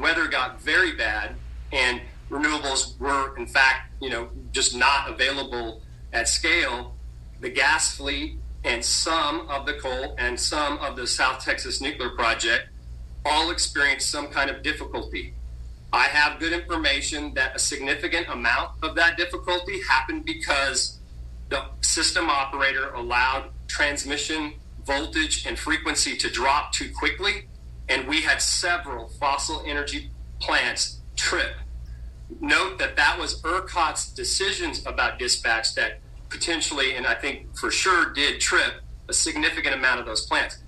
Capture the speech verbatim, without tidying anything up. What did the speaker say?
weather got very bad and renewables were, in fact, you know, just not available at scale, the gas fleet and some of the coal and some of the South Texas Nuclear Project all experienced some kind of difficulty. I have good information that a significant amount of that difficulty happened because the system operator allowed transmission voltage and frequency to drop too quickly, and we had several fossil energy plants trip. Note that that was ERCOT's decisions about dispatch that potentially, and I think for sure, did trip a significant amount of those plants.